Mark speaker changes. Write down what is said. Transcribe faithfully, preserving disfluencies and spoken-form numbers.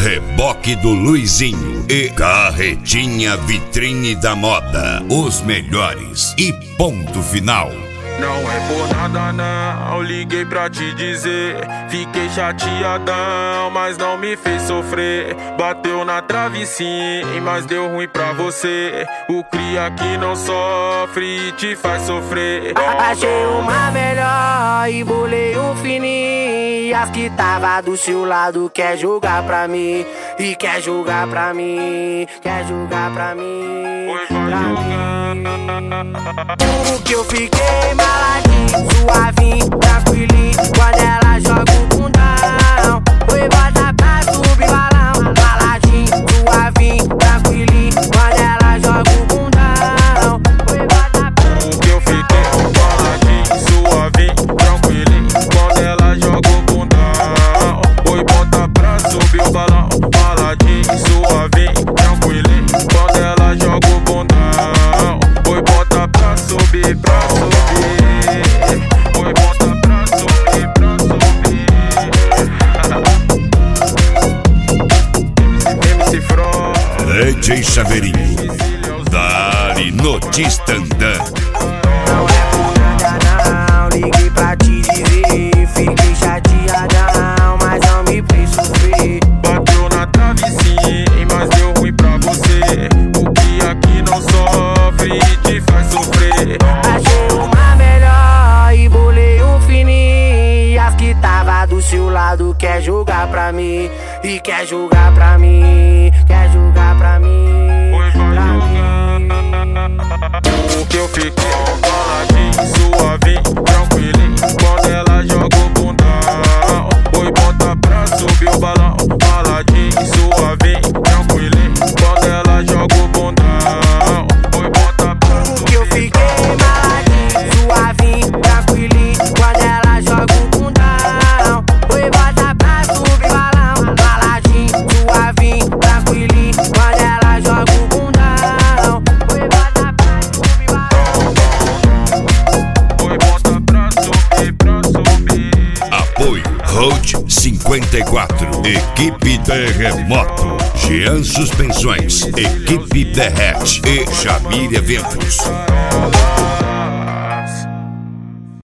Speaker 1: Reboque do Luizinho e Carretinha Vitrine da Moda. Os melhores e ponto final.
Speaker 2: Não é por nada não, liguei pra te dizer. Fiquei chateadão, mas não me fez sofrer. Bateu na trave sim, mas deu ruim pra você. O cria que não sofre e te faz sofrer.
Speaker 3: Achei uma melhor e bolei um fininho. As que tava do seu lado quer jogar pra mim. E quer jogar pra mim, quer jogar pra mim, pra mim. O que eu fiquei maladinho, suavinho, tranquilinho. Quando ela joga o bundão, oi, bota pra subir balão. Maladinho, suavinho, tranquilinho. Quando ela joga o bundão, oi, bota pra subir balão.
Speaker 2: O que eu fiquei maladinho, suavinho, tranquilinho. Quando ela joga o bundão, oi, bota pra subir o balão. Maladinho, suavinho, tranquilinho. Quando ela joga o bundão, oi, bota pra subir, pra subir. Oi, bota pra subir, pra subir. M C Fro,
Speaker 1: D J Chaveirinho, Dali no Tistandã.
Speaker 3: Não é por nada não, liguei pra te dizer. Fiquei chateadão, mas não me fez sofrer.
Speaker 2: bateu na trave sim, mas deu ruim pra você. O que aqui não sofre e te faz sofrer.
Speaker 3: Achei uma melhor e bolei um fininho. As que tava do seu lado quer jogar pra mim. E quer jogar pra mim, quer jogar pra mim,
Speaker 2: Oi, vai
Speaker 3: pra
Speaker 2: jogar.
Speaker 3: mim.
Speaker 2: O que eu fiquei maladinho, suavinho, tranquilinho. Quando ela joga o bundão, oi, bota pra subir o balão. Maladinho, suavinho, tranquilinho. Quando ela joga o bundão, oi, bota pra subir.
Speaker 3: O que eu fiquei maladinho, suavinho, tranquilinho. Quando ela joga o bundão, oi, bota pra subir balão. Maladinho, suavinho, tranquilinho. Quando ela joga o bundão, oi, bota pra subir balão.
Speaker 2: Oi, bota pra subir, pra subir.
Speaker 1: Apoio Road cinquenta e quatro, Equipe Terremoto, Jean Suspensões, Equipe Derrete e Jamir Eventos.